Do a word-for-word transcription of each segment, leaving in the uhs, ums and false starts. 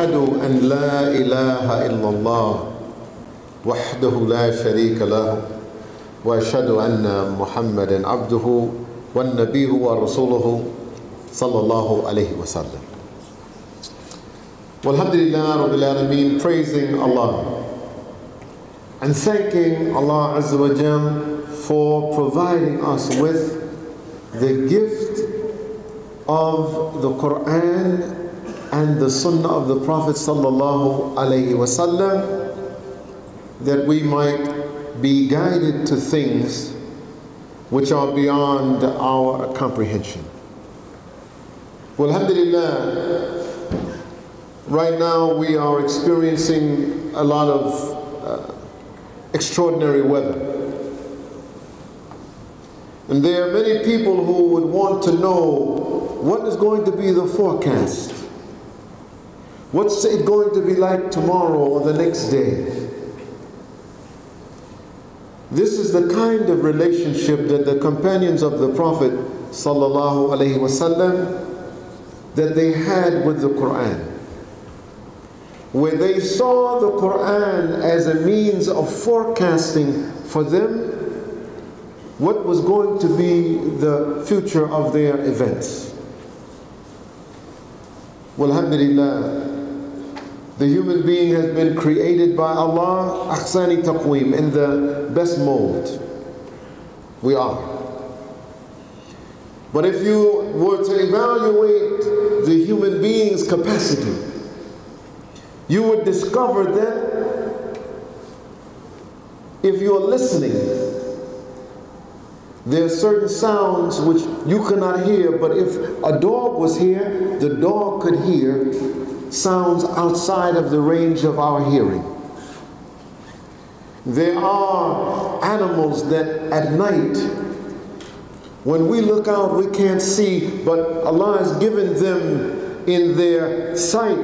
أشهد أن لا إله إلا الله وحده لا شريك له وأشهد أن محمدا عبده والنبي ورسوله صلى الله عليه وسلم. Walhamdulillah Rabbil Alameen, praising Allah and thanking Allah Azza wa Jal for providing us with the gift of the Quran and the Sunnah of the Prophet Sallallahu Alaihi Wasallam, that we might be guided to things which are beyond our comprehension. Well, alhamdulillah, right now we are experiencing a lot of uh, extraordinary weather. And there are many people who would want to know what is going to be the forecast. What's it going to be like tomorrow or the next day? This is the kind of relationship that the companions of the Prophet Sallallahu Alaihi Wasallam, that they had with the Quran, where they saw the Quran as a means of forecasting for them what was going to be the future of their events. Well, alhamdulillah, the human being has been created by Allah ahsani taqweem, in the best mold. We are. But if you were to evaluate the human being's capacity, you would discover that if you are listening, there are certain sounds which you cannot hear, but if a dog was here, the dog could hear sounds outside of the range of our hearing. There are animals that at night, when we look out, we can't see, but Allah has given them in their sight.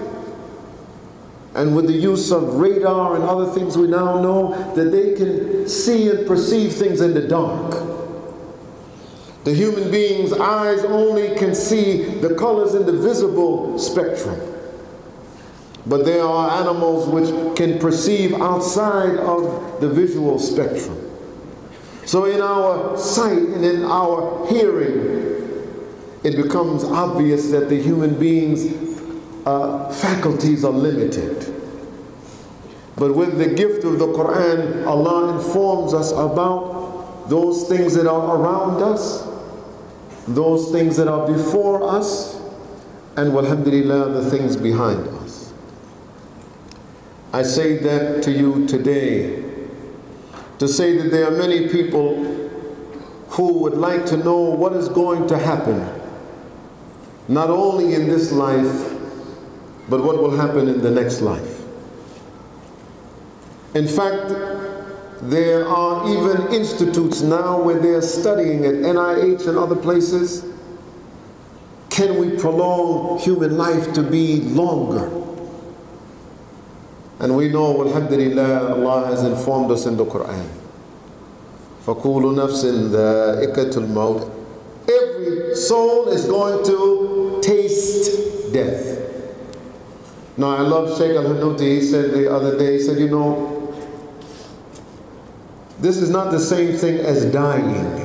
And with the use of radar and other things, we now know that they can see and perceive things in the dark. The human being's eyes only can see the colors in the visible spectrum. But there are animals which can perceive outside of the visual spectrum. So in our sight and in our hearing, it becomes obvious that the human being's uh, faculties are limited. But with the gift of the Quran, Allah informs us about those things that are around us, those things that are before us, and alhamdulillah, the things behind us. I say that to you today to say that there are many people who would like to know what is going to happen, not only in this life, but what will happen in the next life. In fact, there are even institutes now where they are studying at N I H and other places, can we prolong human life to be longer? And we know, alhamdulillah, Allah has informed us in the Quran. فَكُولُ نَفْسٍ ذَائِقَةُ الْمَوْتِ. Every soul is going to taste death. Now I love Sheikh Al-Hanuti. He said the other day, he said, you know, this is not the same thing as dying.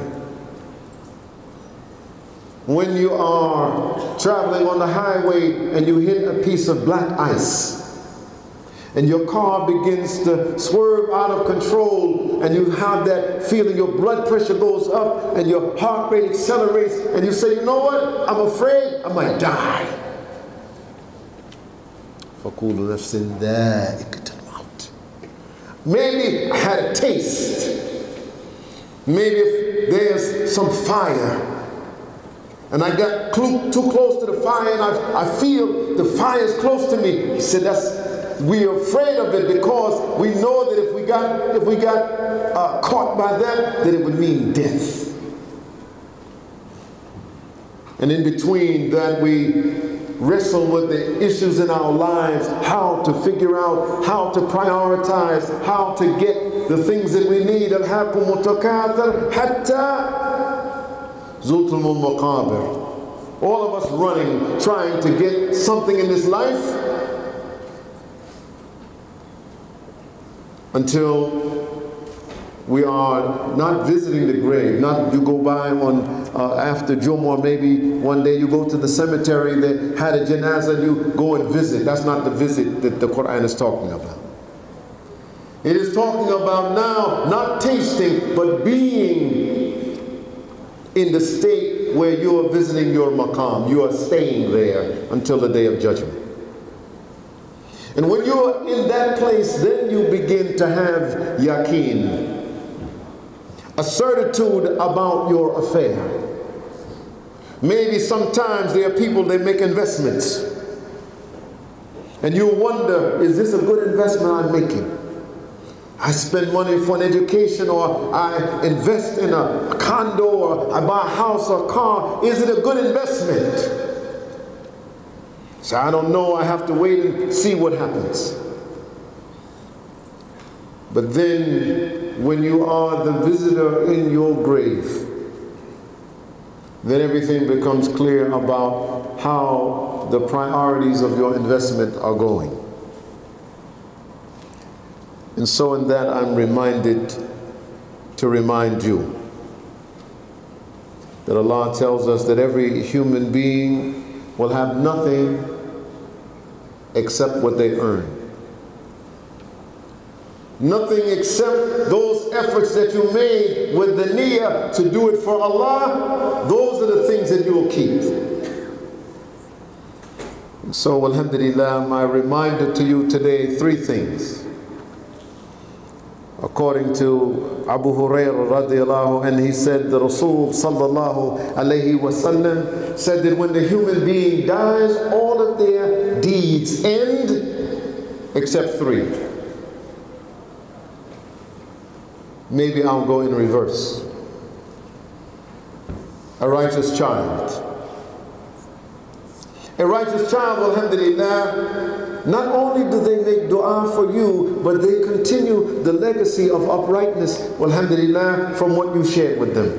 When you are traveling on the highway and you hit a piece of black ice, and your car begins to swerve out of control, and you have that feeling, your blood pressure goes up and your heart rate accelerates, and you say, you know what, I'm afraid I might die. فَقُولُ نَفْسٍ ذَائِقَةُ الْمَوْتِ. Maybe I had a taste. Maybe if there's some fire, and I got too, too close to the fire, and I, I feel the fire is close to me. He said, that's, we are afraid of it because we know that if we got, if we got uh, caught by that, that it would mean death. And in between that, we wrestle with the issues in our lives, how to figure out, how to prioritize, how to get the things that we need. Al-hakum mutakathir hatta zultumul maqabir. All of us running, trying to get something in this life, until we are not visiting the grave. Not you go by on uh, after Jumu'ah, maybe one day you go to the cemetery, they had a janazah, you go and visit. That's not the visit that the Quran is talking about. It is talking about now not tasting, but being in the state where you are visiting your maqam. You are staying there until the day of judgment. And when you are in that place, then you begin to have yaqeen, a certitude about your affair. Maybe sometimes there are people, they make investments, and you wonder, is this a good investment I'm making? I spend money for an education, or I invest in a, a condo, or I buy a house or a car. Is it a good investment? So I don't know, I have to wait and see what happens. But then when you are the visitor in your grave, then everything becomes clear about how the priorities of your investment are going. And so in that I'm reminded to remind you that Allah tells us that every human being will have nothing except what they earn. Nothing except those efforts that you made with the niyyah to do it for Allah. Those are the things that you will keep. And so alhamdulillah, my reminder to you today, three things. According to Abu Hurairah radiallahu anhu, he said the Rasul sallallahu alayhi wasallam said that when the human being dies, all of their deeds end except three. Maybe I'll go in reverse. A righteous child. A righteous child, alhamdulillah, not only do they make dua for you, but they continue the legacy of uprightness, alhamdulillah, from what you shared with them.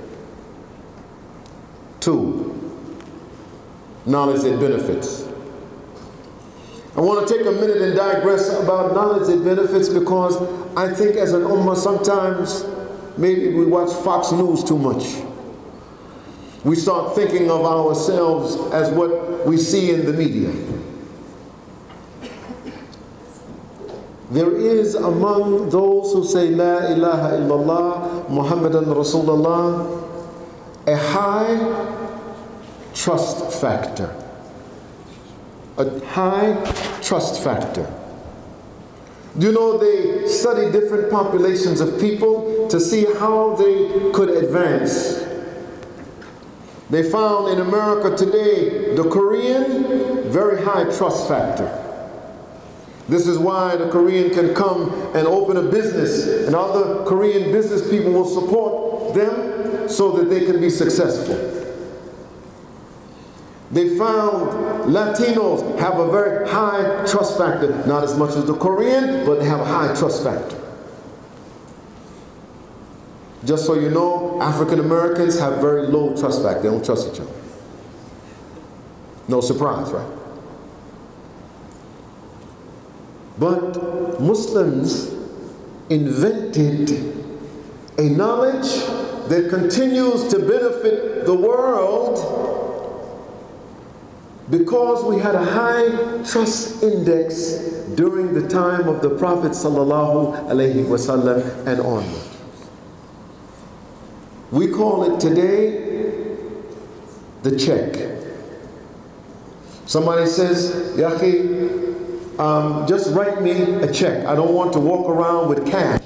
Two, knowledge that benefits. I want to take a minute and digress about knowledge that benefits, because I think as an ummah sometimes maybe we watch Fox News too much. We start thinking of ourselves as what we see in the media. There is among those who say La ilaha illallah Muhammadan Rasulullah a high trust factor. A high trust factor. Do you know they study different populations of people to see how they could advance? They found in America today, the Korean, very high trust factor. This is why the Korean can come and open a business, and other Korean business people will support them so that they can be successful. They found Latinos have a very high trust factor, not as much as the Korean, but they have a high trust factor. Just so you know, African Americans have very low trust factor. They don't trust each other. No surprise, right? But Muslims invented a knowledge that continues to benefit the world because we had a high trust index during the time of the Prophet sallallahu alaihi wasallam and onward. We call it today the check. Somebody says, Yahi, um, just write me a check. I don't want to walk around with cash.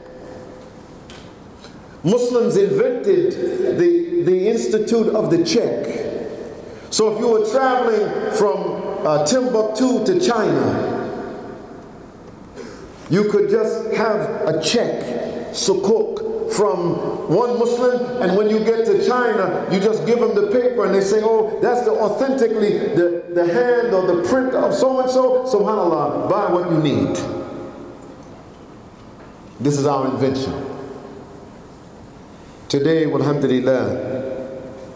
Muslims invented the, the institute of the check. So if you were traveling from uh, Timbuktu to China, you could just have a check, sukuk, from one Muslim, and when you get to China, you just give them the paper and they say, oh, that's the authentically the, the hand or the print of so-and-so, subhanAllah, buy what you need. This is our invention. Today, alhamdulillah,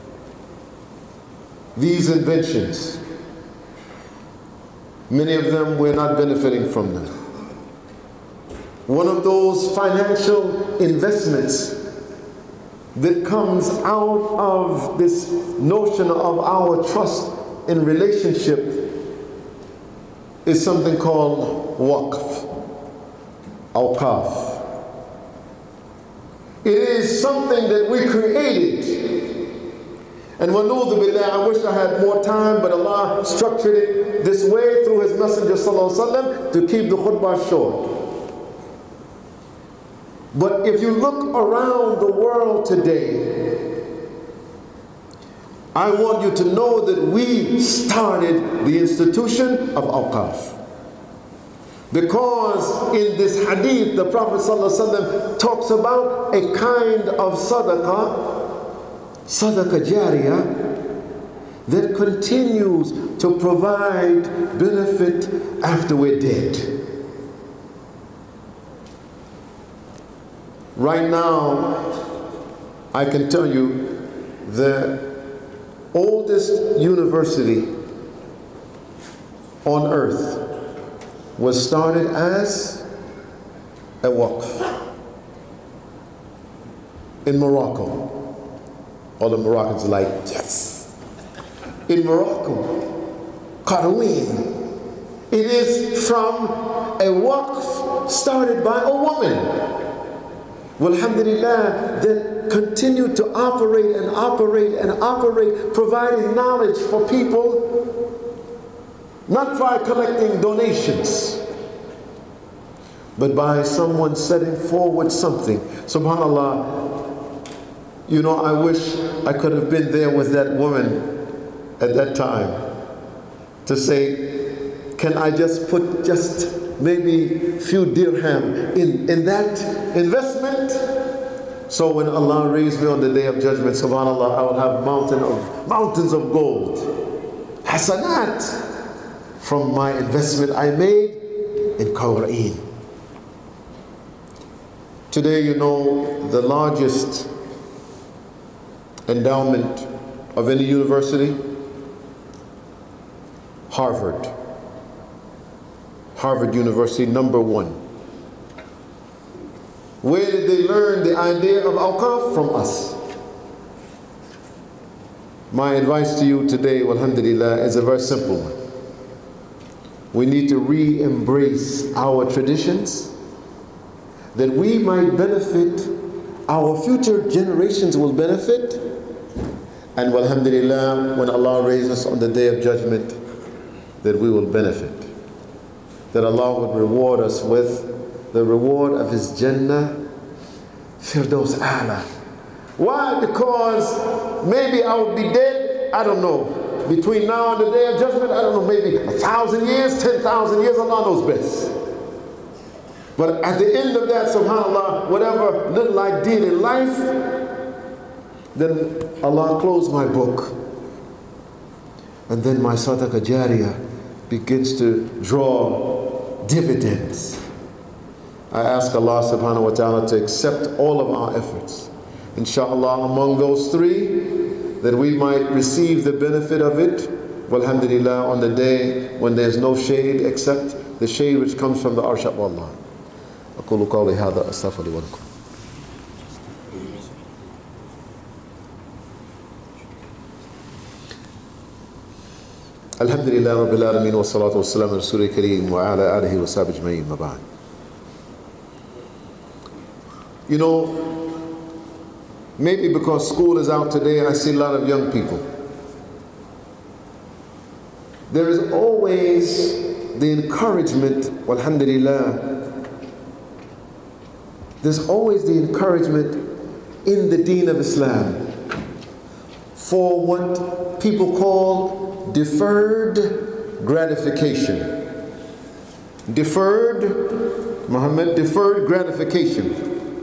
these inventions, many of them we're not benefiting from them. one of those financial investments that comes out of this notion of our trust in relationship is something called waqf, awqaf. It is something that we created. And wanudu billah, I wish I had more time, but Allah structured it this way through His Messenger sallallahu alaihi wasallam to keep the khutbah short. But if you look around the world today, I want you to know that we started the institution of awqaf. Because in this hadith, the Prophet ﷺ talks about a kind of sadaqah, sadaqah jariyah, that continues to provide benefit after we're dead. Right now, I can tell you the oldest university on earth was started as a waqf in Morocco. All the Moroccans are like, yes. In Morocco, Qarawin. It is from a waqf started by a woman. Well, alhamdulillah, that continued to operate and operate and operate, providing knowledge for people, not by collecting donations, but by someone setting forward something. SubhanAllah, you know, I wish I could have been there with that woman at that time to say, can I just put just maybe a few dirham in, in that investment? So when Allah raised me on the day of judgment, SubhanAllah, I will have mountain of, mountains of gold, hasanat, from my investment I made in Qarawin. Today, you know, the largest endowment of any university, Harvard. Harvard University, number one. Where did they learn the idea of awqaf? From us. My advice to you today, alhamdulillah, is a very simple one. We need to re-embrace our traditions that we might benefit, our future generations will benefit, and alhamdulillah, when Allah raises us on the day of judgment, that we will benefit. That Allah would reward us with the reward of His Jannah, Firdaus A'la. Why? Because maybe I would be dead, I don't know. Between now and the day of judgment, I don't know, maybe a thousand years, ten thousand years, Allah knows best. But at the end of that, subhanAllah, whatever little I did in life, then Allah closed my book. And then my sadaqah jariyah begins to draw dividends. I ask Allah subhanahu wa ta'ala to accept all of our efforts. Inshallah, among those three, that we might receive the benefit of it, walhamdulillah, on the day when there's no shade except the shade which comes from the arsh of Allah. أقول قولي هذا أستغفر لي ولكم. الحمد لله رب العالمين والصلاة والسلام على رسول الكريم وعلى آله وصحبه أجمعين ما بعد. You know, maybe because school is out today, I see a lot of young people. There is always the encouragement, alhamdulillah, there's always the encouragement in the deen of Islam for what people call deferred gratification. Deferred, Muhammad, deferred gratification.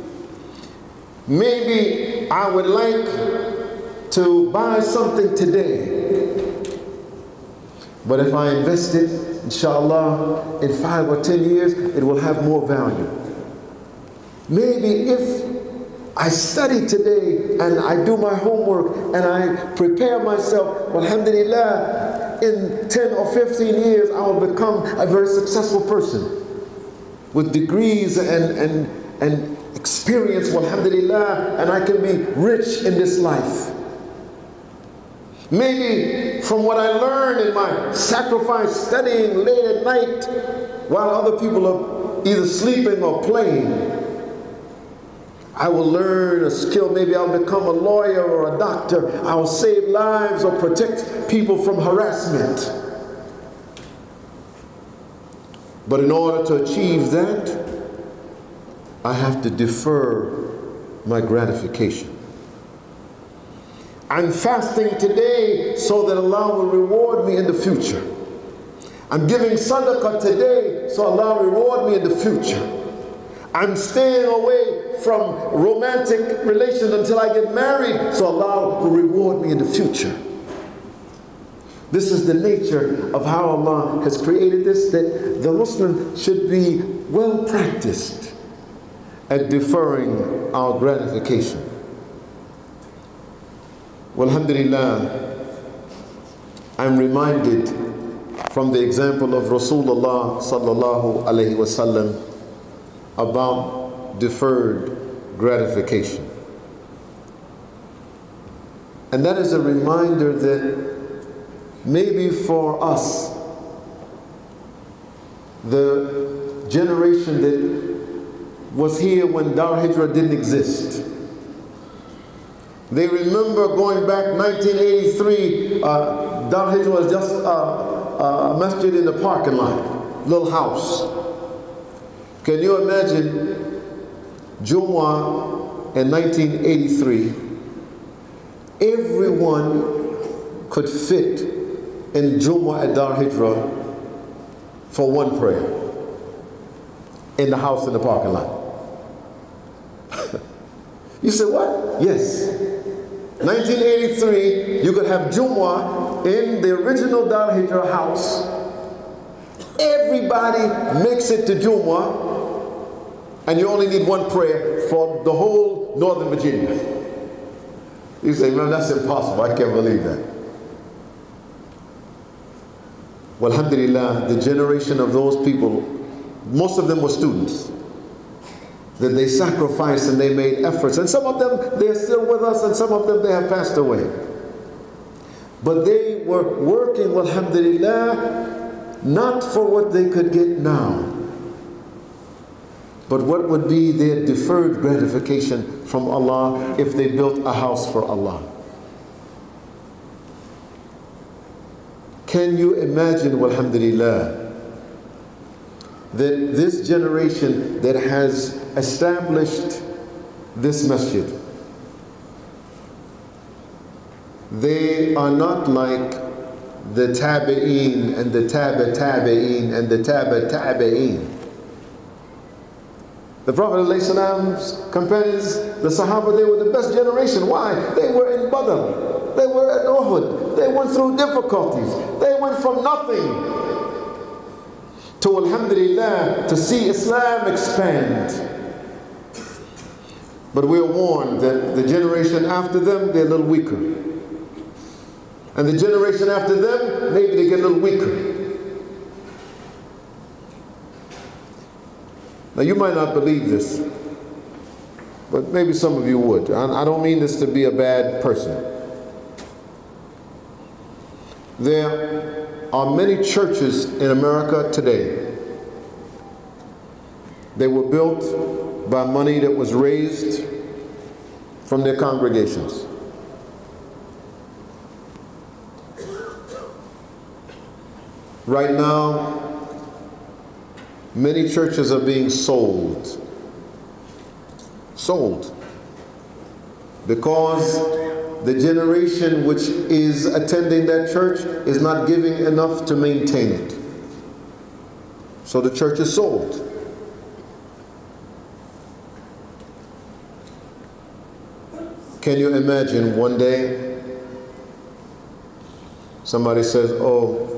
Maybe I would like to buy something today, but if I invest it, inshallah, in five or ten years, it will have more value. Maybe if I study today and I do my homework and I prepare myself, alhamdulillah, in ten or fifteen years, I will become a very successful person. with degrees and, and, and experience, alhamdulillah, and I can be rich in this life. Maybe from what I learned in my sacrifice studying late at night while other people are either sleeping or playing, I will learn a skill. Maybe I'll become a lawyer or a doctor. I'll save lives or protect people from harassment. But in order to achieve that, I have to defer my gratification. I'm fasting today so that Allah will reward me in the future. I'm giving sadaqah today so Allah will reward me in the future. I'm staying away from romantic relations until I get married so Allah will reward me in the future. This is the nature of how Allah has created this, that the Muslim should be well practiced at deferring our gratification. Well, alhamdulillah, I'm reminded from the example of Rasulullah sallallahu alaihi wasallam about deferred gratification. And that is a reminder that maybe for us, the generation that was here when Dar Hijrah didn't exist, they remember going back nineteen eighty-three, uh, Dar Hijrah was just uh, a masjid in the parking lot, little house. Can you imagine Jumu'ah in nineteen eighty-three? Everyone could fit in Jumu'ah at Dar Hijrah for one prayer in the house in the parking lot. You say, what? Yes. nineteen eighty-three, you could have Jumu'ah in the original Dar Hijrah house. Everybody makes it to Jumu'ah, and you only need one prayer for the whole Northern Virginia. You say, man, that's impossible. I can't believe that. Well, alhamdulillah, the generation of those people, most of them were students, that they sacrificed and they made efforts. And some of them, they're still with us, and some of them, they have passed away. But they were working, alhamdulillah, not for what they could get now, but what would be their deferred gratification from Allah if they built a house for Allah. Can you imagine, alhamdulillah, that this generation that has established this masjid, they are not like the tabi'een and the tabi tabi'een and the tabi tabi'een. The Prophet ﷺ's companions, the Sahaba, they were the best generation. Why? They were in Badr, they were at Uhud, they went through difficulties, they went from nothing to, alhamdulillah, to see Islam expand. But we are warned that the generation after them, they're a little weaker. And the generation after them, maybe they get a little weaker. Now you might not believe this, but maybe some of you would. I don't mean this to be a bad person. There are many churches in America today. They were built by money that was raised from their congregations. Right now, many churches are being sold. Sold. Because the generation which is attending that church is not giving enough to maintain it. So the church is sold. Can you imagine one day somebody says, oh,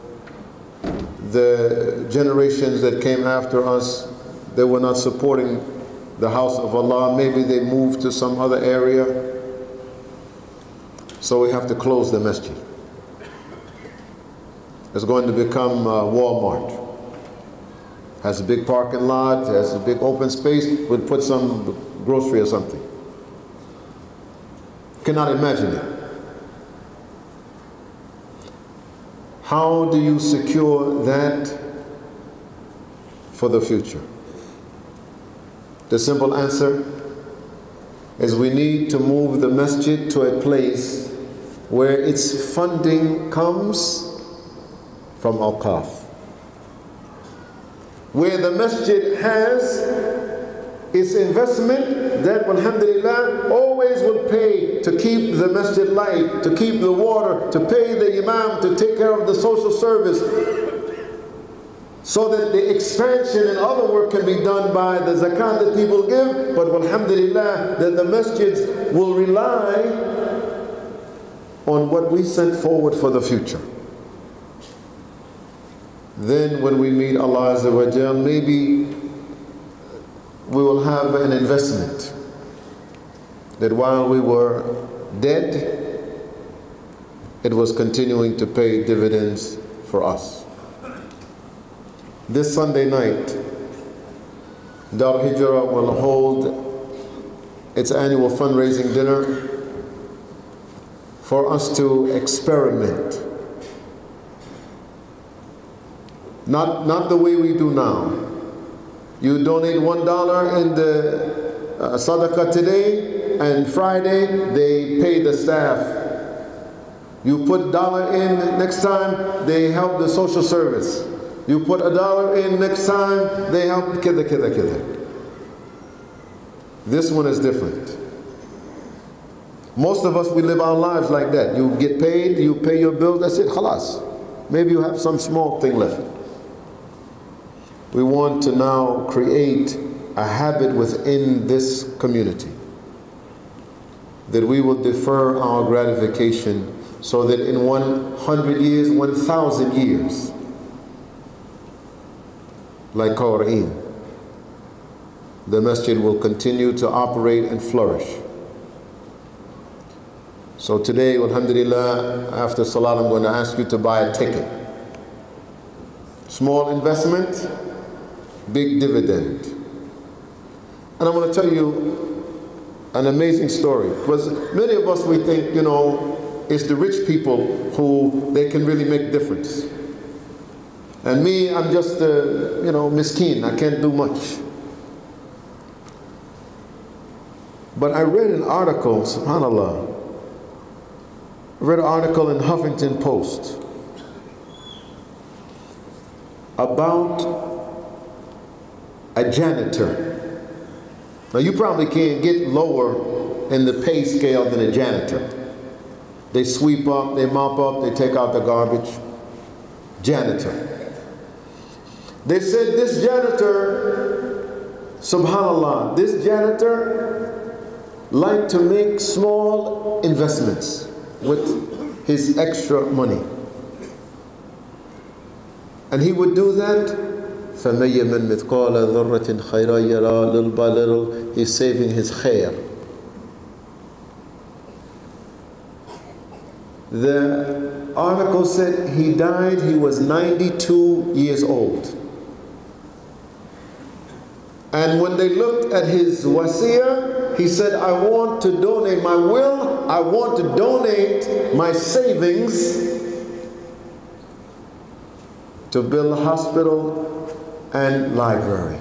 the generations that came after us, they were not supporting the house of Allah. Maybe they moved to some other area, so we have to close the masjid. It's going to become uh, Walmart. Has a big parking lot, has a big open space, would put some grocery or something. Cannot imagine it. How do you secure that for the future? The simple answer is we need to move the masjid to a place where its funding comes from awqaf. Where the masjid has its investment that, alhamdulillah, always will pay to keep the masjid light, to keep the water, to pay the imam, to take care of the social service, so that the expansion and other work can be done by the zakat that people give, but alhamdulillah, that the masjids will rely on what we sent forward for the future. Then when we meet Allah Azza wa Jal, maybe we will have an investment that while we were dead, it was continuing to pay dividends for us. This Sunday night, Dar Hijrah will hold its annual fundraising dinner for us to experiment. Not, not the way we do now. You donate one dollar in the uh, sadaqah today, and Friday they pay the staff. You put a dollar in next time, they help the social service. You put a dollar in next time, they help kida kida kida. This one is different. Most of us, we live our lives like that. You get paid, you pay your bills, that's it, khalas. Maybe you have some small thing left. We want to now create a habit within this community that we will defer our gratification so that in one hundred years, one thousand years, like Qur'an, the masjid will continue to operate and flourish. So today, alhamdulillah, after salat, I'm going to ask you to buy a ticket. Small investment, big dividend. And I'm going to tell you an amazing story. Because many of us, we think, you know, it's the rich people who they can really make difference. And me, I'm just, uh, you know, miskeen. I can't do much. But I read an article, subhanAllah. I read an article in Huffington Post about a janitor. Now you probably can't get lower in the pay scale than a janitor. They sweep up, they mop up, they take out the garbage. Janitor. They said this janitor, subhanAllah, this janitor liked to make small investments with his extra money. And he would do that. فَمَيَّ مَنْ مِثْقَالَ ذَرَّةٍ خَيْرًا يَرَى. Little by little, he's saving his khair. The article said he died, he was ninety-two years old. And when they looked at his wasiyah, he said, I want to donate my will, I want to donate my savings to build a hospital and library.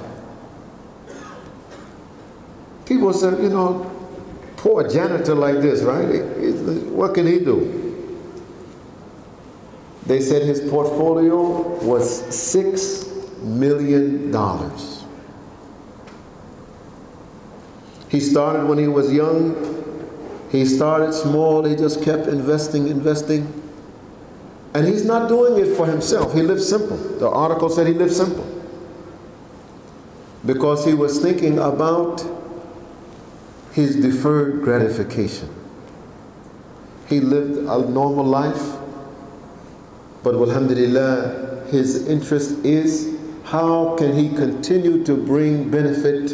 People said, you know, poor janitor like this, right? What can he do? They said his portfolio was six million dollars. He started when he was young. He started small. He just kept investing, investing. And he's not doing it for himself. He lived simple. The article said he lived simple. Because he was thinking about his deferred gratification. He lived a normal life, but alhamdulillah, his interest is how can he continue to bring benefit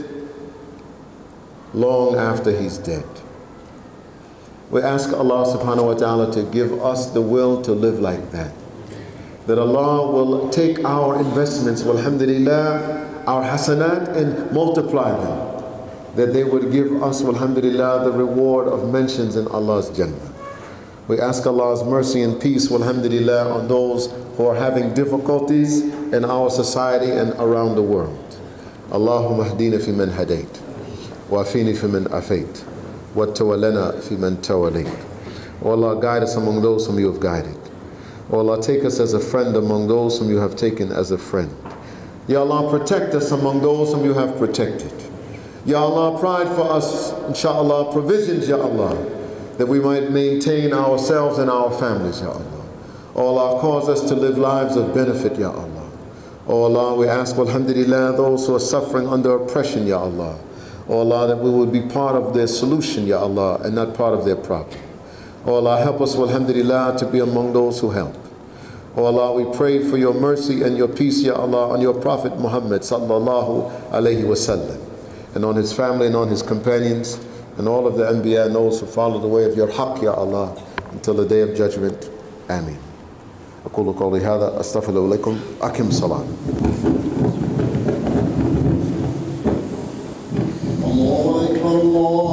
long after he's dead. We ask Allah subhanahu wa ta'ala to give us the will to live like that. that Allah will take our investments, walhamdulillah, our hasanat, and multiply them. That they would give us, walhamdulillah, the reward of mentions in Allah's Jannah. We ask Allah's mercy and peace, walhamdulillah, on those who are having difficulties in our society and around the world. Allahumma hdina fi man hadayt, wa afini fi man afayt, wa tawallana fi man tawalayt. O Allah, guide us among those whom you have guided. O Allah, take us as a friend among those whom you have taken as a friend. Ya Allah, protect us among those whom you have protected. Ya Allah, provide for us, inshaAllah, provisions, Ya Allah, that we might maintain ourselves and our families, Ya Allah. O Allah, cause us to live lives of benefit, Ya Allah. O Allah, we ask, alhamdulillah, those who are suffering under oppression, Ya Allah. O Allah, that we would be part of their solution, Ya Allah, and not part of their problem. O Allah, help us, alhamdulillah, to be among those who help. O Allah, we pray for your mercy and your peace, Ya Allah, on your Prophet Muhammad sallallahu alayhi wasallam, and on his family and on his companions, and all of the Anbiya and those who follow the way of your haqq, Ya Allah, until the day of judgment. Ameen. أقول قولي هذا أستغفر الله لكم. أقم الصلاة. الله أكبر الله